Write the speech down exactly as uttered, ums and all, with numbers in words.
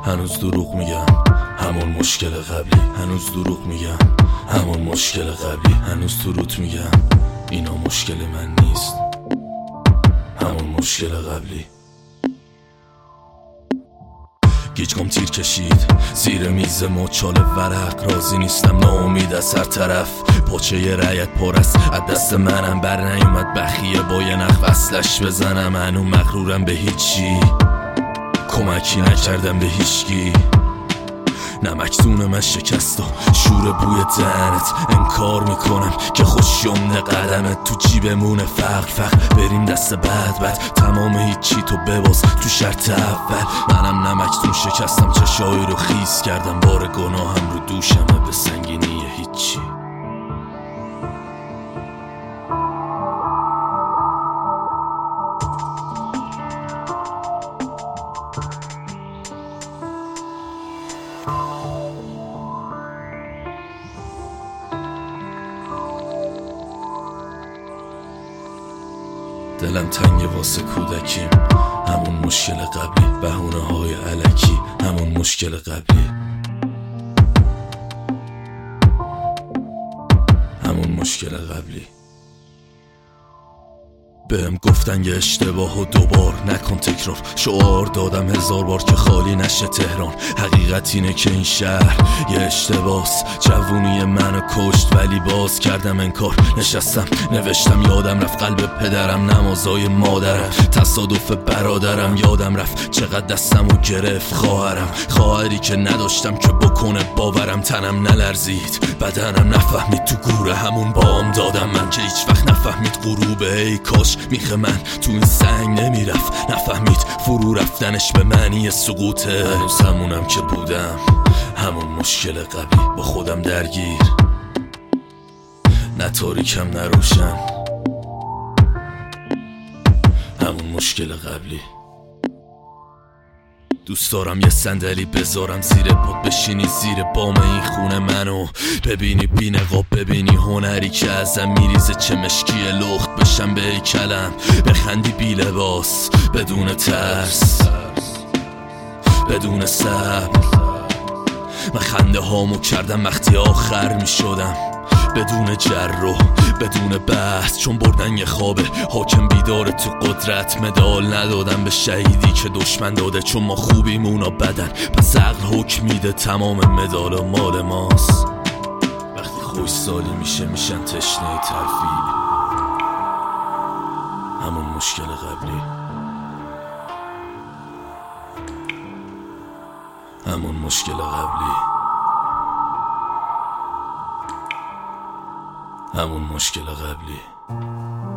هنوز دروغ میگم، همون مشکل قبلی. هنوز دروغ میگم، همون مشکل قبلی. هنوز تو روت میگم اینا مشکل من نیست، همون مشکل قبلی. گیجگام تیر کشید زیر میز مچال ورق، راضی نیستم ناامید از هر طرف. پاچه ی رعیت پر است از دست منم، بر نیومد بخیه با یه نخ وصلش بزنم. هنو مغرورم به هیچی، کمکی نکردم به هیچکی. نمکدون من شکست و شور بوی دهنت. انکار میکنم که خوشیمن قدمت تو جیبمونه. فقر فقر بریم دست بعد بعد، تمام هیچی تو بباز تو شرط اول. منم نمکدون شکستم، چشایی رو خیس کردم. بار گناهم رو دوشمه به سنگینی هیچی. دلم تنگ واسه کودکیم، همون مشکل قبلی. بهونه های الکی، همون مشکل قبلی. همون مشکل قبلی. بهم گفتن یه اشتباه و دوبار نکن تکرار. شعار دادم هزار بار که خالی نشه تهران. حقیقت اینه که این شهر یه اشتباس. جوونی منو کشت ولی باز کردم انکار. نشستم نوشتم یادم رفت قلب پدرم، نمازای مادرم، تصادف برادرم. یادم رفت چقدر دستمو گرفت خواهرم. خواهری که نداشتم که بکنه باورم. تنم نلرزید، بدنم نفهمید تو گوره همون بام دادم من که هیچ وقت نفهمید غروبه. ای کاش میخه من تو این سنگ نمیرفت، نفهمید فرو رفتنش به معنی سقوطه. هنوز همونم که بودم، همون مشکل قبلی. با خودم درگیر، نه تاریکم نه روشن، همون مشکل قبلی. دوست دارم یه صندلی بذارم زیر پات، بشینی زیر بام این خونه منو ببینی بی نقاب، ببینی هنری که ازم میریزه چه مشکی لخت بشم به هیکلم. بخندی بی لباس بدون ترس، بدون صبر. من خنده هامو کردم وقتی آخر میشدم، بدون جر و بدون بحث. چون بردن یه خوابه حاکم بیداره تو قدرت. مدال ندادم به شهیدی که دشمن داده، چون ما خوبیم اونا بدن. پس عقل حکم میده تمام مدال مال ماست. وقتی خوش سالی میشه میشن تشنه ترفیع، همون مشکل قبلی. همون مشکل قبلی. همون مشکل قبلی.